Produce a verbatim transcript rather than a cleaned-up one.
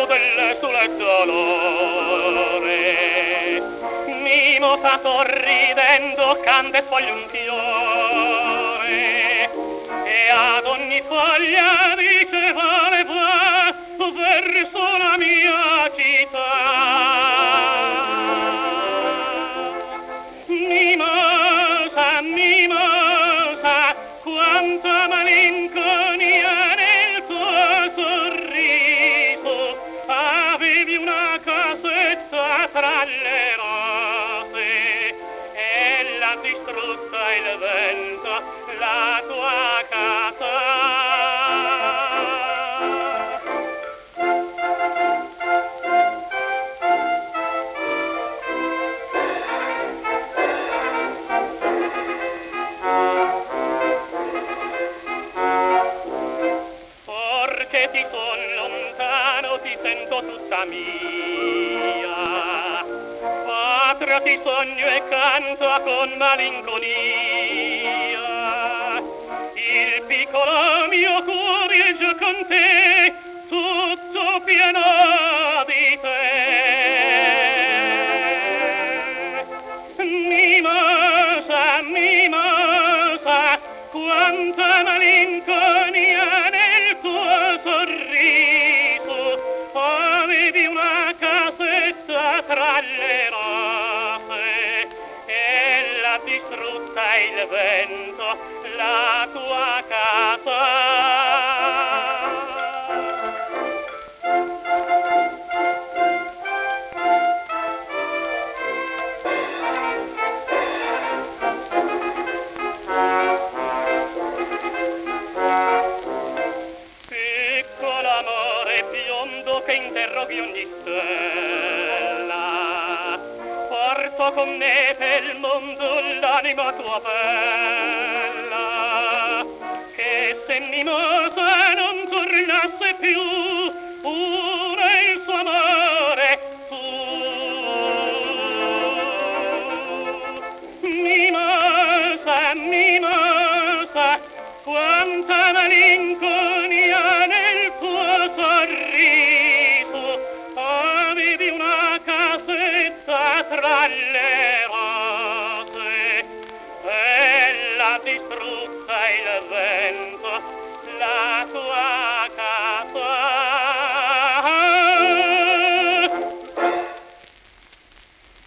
letto del suo dolore. Mimosa sorridendo canta foglia un fiore, e ad ogni foglia dice vale va verso la mia città. Mimosa, mimosa, quanta malinconia nel tuo sorriso, avevi una casetta tra le rose e l'ha distrutta il vento la tua casa. Perché ti son lontano, ti sento tutta mia. Patria ti sogno e canta con malinconia. Il piccolo mio cuore è già con te, tutto pieno di te. Mimosa, mimosa, quanta malinconia nel tuo sorriso, avevi una casetta tra le rose e l'ha distrutta il vento la tua casa. Che interroghi ogni stella, porto con me per il mondo l'anima tua bella, che se mimosa non tornasse più